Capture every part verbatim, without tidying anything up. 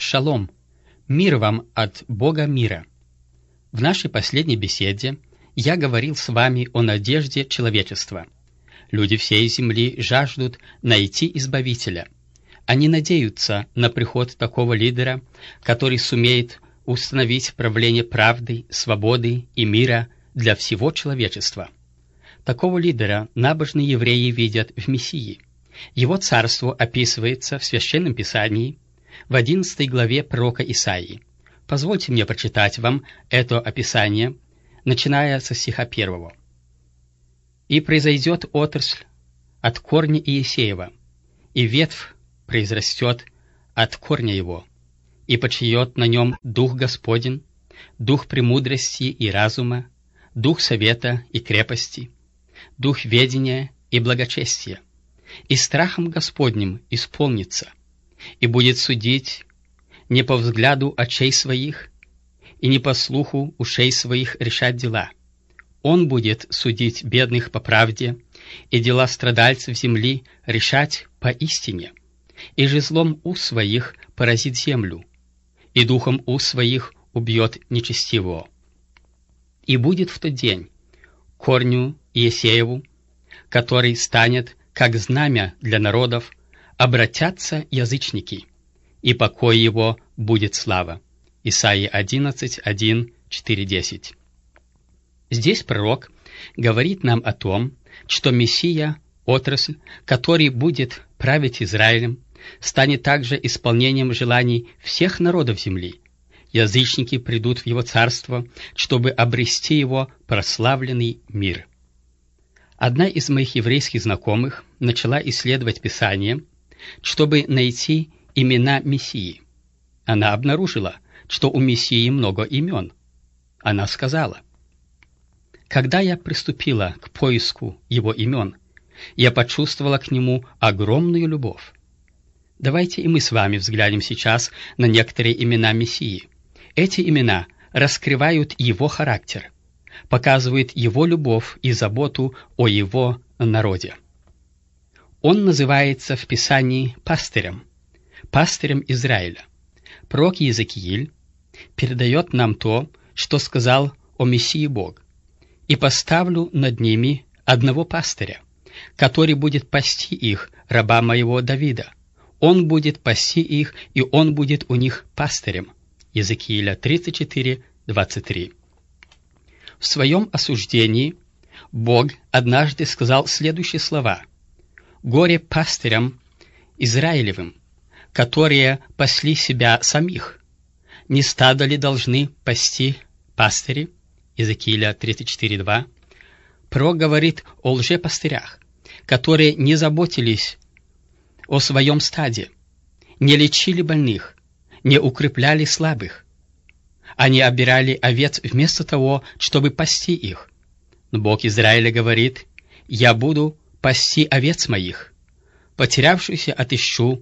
Шалом! Мир вам от Бога мира! В нашей последней беседе я говорил с вами о надежде человечества. Люди всей земли жаждут найти Избавителя. Они надеются на приход такого лидера, который сумеет установить правление правды, свободы и мира для всего человечества. Такого лидера набожные евреи видят в Мессии. Его царство описывается в Священном Писании в одиннадцатой главе пророка Исаии. Позвольте мне прочитать вам это описание, начиная со стиха первого. «И произойдет отрасль от корня Иесеева, и ветвь произрастет от корня его, и почиет на нем Дух Господень, Дух премудрости и разума, Дух совета и крепости, Дух ведения и благочестия, и страхом Господним исполнится, и будет судить не по взгляду очей своих, и не по слуху ушей своих решать дела. Он будет судить бедных по правде, и дела страдальцев земли решать по истине, и жезлом уст своих поразит землю, и духом уст своих убьет нечестивого. И будет в тот день корню Иесееву, который станет как знамя для народов, обратятся язычники, и покой его будет слава». Исайя одиннадцать, один, четыре, десять. Здесь пророк говорит нам о том, что Мессия, отрасль, который будет править Израилем, станет также исполнением желаний всех народов земли. Язычники придут в его царство, чтобы обрести его прославленный мир. Одна из моих еврейских знакомых начала исследовать Писание, чтобы найти имена Мессии. Она обнаружила, что у Мессии много имен. Она сказала: «Когда я приступила к поиску его имен, я почувствовала к нему огромную любовь». Давайте и мы с вами взглянем сейчас на некоторые имена Мессии. Эти имена раскрывают его характер, показывают его любовь и заботу о его народе. Он называется в Писании пастырем, пастырем Израиля. Пророк Иезекииль передает нам то, что сказал о Мессии Бог: «И поставлю над ними одного пастыря, который будет пасти их, раба моего Давида. Он будет пасти их, и он будет у них пастырем». Иезекииля тридцать четыре, двадцать три. В своем осуждении Бог однажды сказал следующие слова: «Горе пастырям Израилевым, которые пасли себя самих. Не стадо ли должны пасти пастыри?» Иезекииля тридцать четыре, два. Пророк говорит о лжепастырях, которые не заботились о своем стаде, не лечили больных, не укрепляли слабых. Они обирали овец вместо того, чтобы пасти их. Но Бог Израиля говорит: «Я буду пасти овец моих, потерявшуюся отыщу,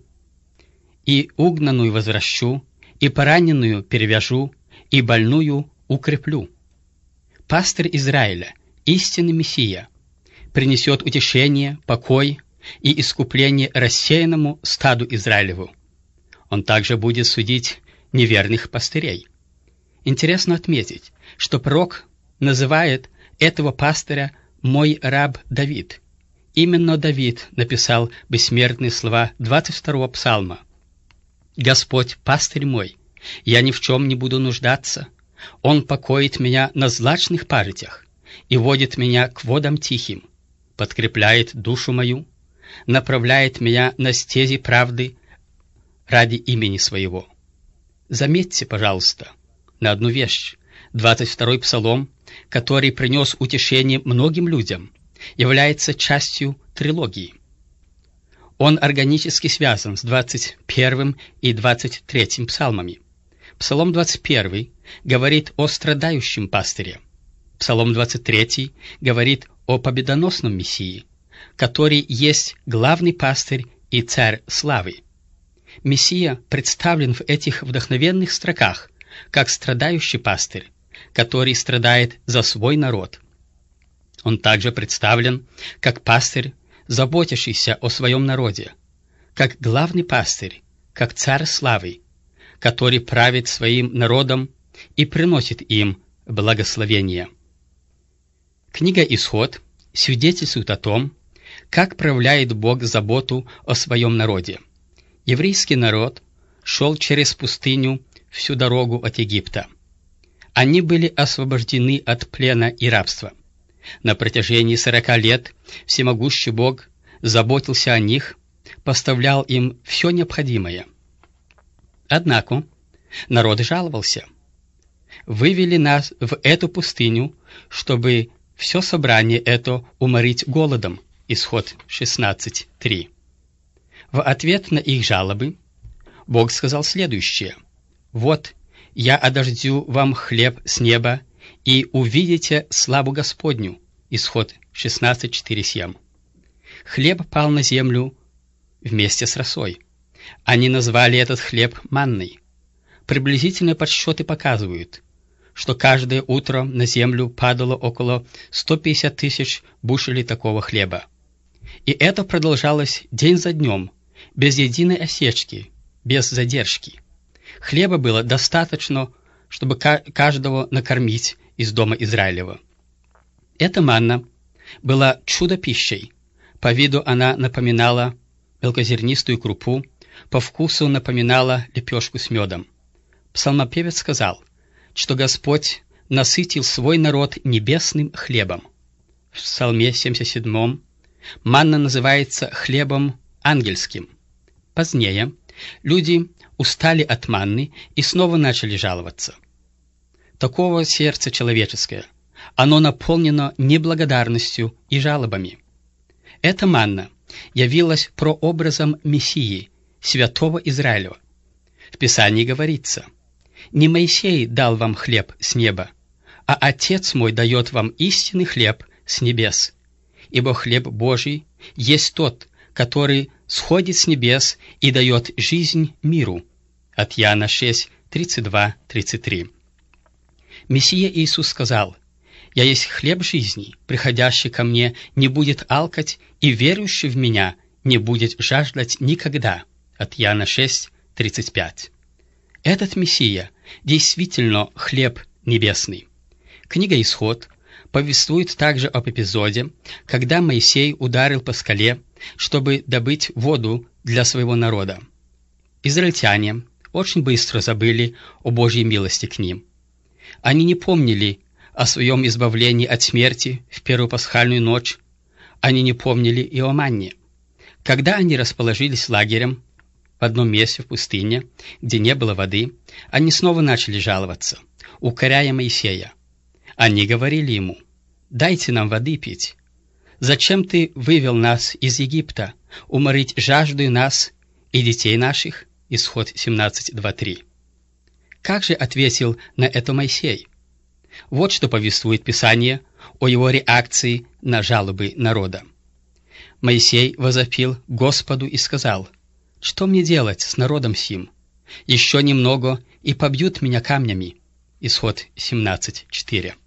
и угнанную возвращу, и пораненную перевяжу, и больную укреплю». Пастырь Израиля, истинный Мессия, принесет утешение, покой и искупление рассеянному стаду Израилеву. Он также будет судить неверных пастырей. Интересно отметить, что пророк называет этого пастыря «мой раб Давид». Именно Давид написал бессмертные слова двадцать второго псалма: «Господь, пастырь мой, я ни в чем не буду нуждаться. Он покоит меня на злачных пажитях и водит меня к водам тихим, подкрепляет душу мою, направляет меня на стези правды ради имени своего». Заметьте, пожалуйста, на одну вещь: двадцать второй псалом, который принес утешение многим людям, является частью трилогии. Он органически связан с двадцать первым и двадцать третьим псалмами. Псалом двадцать первый говорит о страдающем пастыре. Псалом двадцать третий говорит о победоносном Мессии, который есть главный пастырь и царь славы. Мессия представлен в этих вдохновенных строках как страдающий пастырь, который страдает за свой народ. Он также представлен как пастырь, заботящийся о своем народе, как главный пастырь, как царь славы, который правит своим народом и приносит им благословение. Книга «Исход» свидетельствует о том, как проявляет Бог заботу о своем народе. Еврейский народ шел через пустыню всю дорогу от Египта. Они были освобождены от плена и рабства. На протяжении сорока лет всемогущий Бог заботился о них, поставлял им все необходимое. Однако народ жаловался. «Вывели нас в эту пустыню, чтобы все собрание это уморить голодом». Исход шестнадцать три. В ответ на их жалобы Бог сказал следующее: «Вот, я одождю вам хлеб с неба, и увидите славу Господню». Исход шестнадцать четыре семь. Хлеб пал на землю вместе с росой. Они назвали этот хлеб манной. Приблизительные подсчеты показывают, что каждое утро на землю падало около ста пятидесяти тысяч бушелей такого хлеба. И это продолжалось день за днем, без единой осечки, без задержки. Хлеба было достаточно, чтобы каждого накормить из дома Израилева. Эта манна была чудо-пищей. По виду она напоминала мелкозернистую крупу, по вкусу напоминала лепешку с медом. Псалмопевец сказал, что Господь насытил свой народ небесным хлебом. В Псалме семьдесят седьмом манна называется хлебом ангельским. Позднее люди устали от манны и снова начали жаловаться. Такого сердце человеческое, оно наполнено неблагодарностью и жалобами. Эта манна явилась прообразом Мессии, святого Израилева. В Писании говорится: «Не Моисей дал вам хлеб с неба, а Отец мой дает вам истинный хлеб с небес. Ибо хлеб Божий есть тот, который сходит с небес и дает жизнь миру». От Иоанна шесть тридцать два тридцать три. Мессия Иисус сказал: «Я есть хлеб жизни, приходящий ко мне не будет алкать, и верующий в меня не будет жаждать никогда». От Иоанна шесть тридцать пять. Этот Мессия действительно хлеб небесный. Книга «Исход» повествует также об эпизоде, когда Моисей ударил по скале, чтобы добыть воду для своего народа. Израильтяне очень быстро забыли о Божьей милости к ним. Они не помнили о своем избавлении от смерти в первую пасхальную ночь. Они не помнили и о манне. Когда они расположились лагерем в одном месте в пустыне, где не было воды, они снова начали жаловаться, укоряя Моисея. Они говорили ему: «Дайте нам воды пить. Зачем ты вывел нас из Египта, уморить жаждой нас и детей наших?» Исход семнадцать два три. Как же ответил на это Моисей? Вот что повествует Писание о его реакции на жалобы народа. Моисей возопил Господу и сказал: «Что мне делать с народом сим? Еще немного, и побьют меня камнями». Исход семнадцать четыре.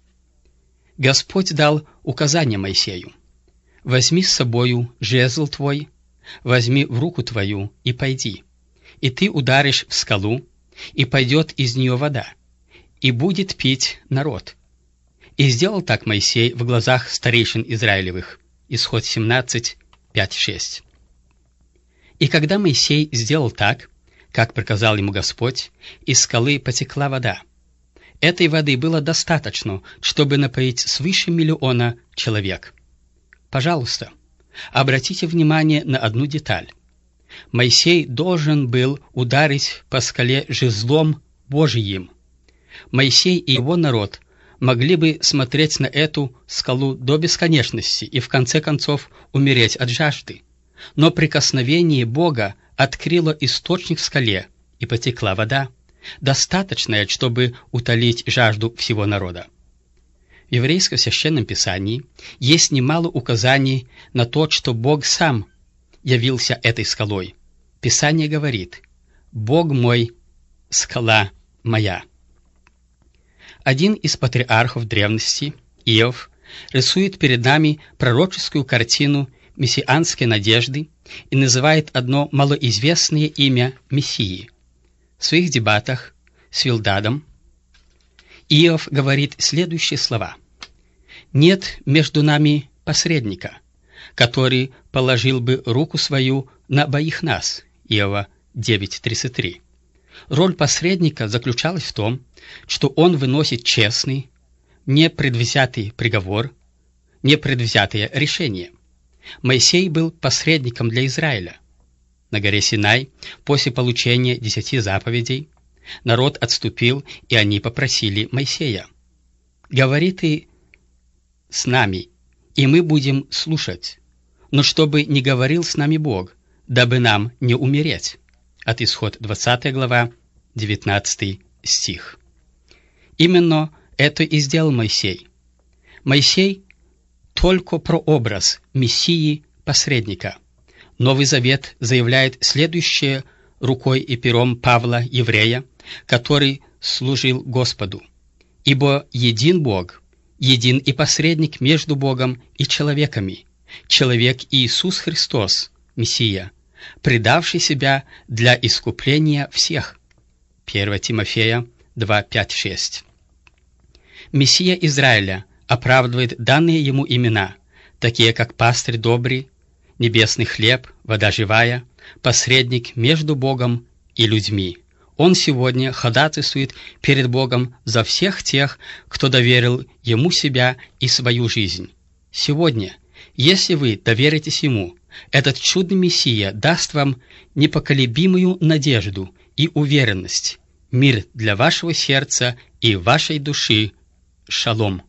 Господь дал указание Моисею: «Возьми с собою жезл твой, возьми в руку твою и пойди, и ты ударишь в скалу, и пойдет из нее вода, и будет пить народ». И сделал так Моисей в глазах старейшин Израилевых. Исход семнадцать пять шесть. И когда Моисей сделал так, как приказал ему Господь, из скалы потекла вода. Этой воды было достаточно, чтобы напоить свыше миллиона человек. Пожалуйста, обратите внимание на одну деталь. Моисей должен был ударить по скале жезлом Божиим. Моисей и его народ могли бы смотреть на эту скалу до бесконечности и в конце концов умереть от жажды. Но прикосновение Бога открыло источник в скале, и потекла вода, достаточная, чтобы утолить жажду всего народа. В еврейском священном писании есть немало указаний на то, что Бог сам явился этой скалой. Писание говорит: «Бог мой, скала моя». Один из патриархов древности, Иов, рисует перед нами пророческую картину мессианской надежды и называет одно малоизвестное имя Мессии. В своих дебатах с Вилдадом Иов говорит следующие слова. «Нет между нами посредника, который положил бы руку свою на обоих нас». Иова девять тридцать три. Роль посредника заключалась в том, что он выносит честный, непредвзятый приговор, непредвзятое решение. Моисей был посредником для Израиля. На горе Синай, после получения десяти заповедей, народ отступил, и они попросили Моисея: «Говори ты с нами, и мы будем слушать, но чтобы не говорил с нами Бог, дабы нам не умереть». От Исход двадцатая глава, девятнадцатый стих. Именно это и сделал Моисей. Моисей только прообраз Мессии-посредника. Новый Завет заявляет следующее рукой и пером Павла, еврея, который служил Господу: «Ибо един Бог, един и посредник между Богом и человеками, человек Иисус Христос, Мессия, предавший себя для искупления всех». первое Тимофея два пять шесть. Мессия Израиля оправдывает данные ему имена, такие как пастырь добрый, небесный хлеб, вода живая, посредник между Богом и людьми. Он сегодня ходатайствует перед Богом за всех тех, кто доверил Ему себя и свою жизнь. Сегодня, если вы доверитесь Ему, этот чудный Мессия даст вам непоколебимую надежду и уверенность, мир для вашего сердца и вашей души. Шалом.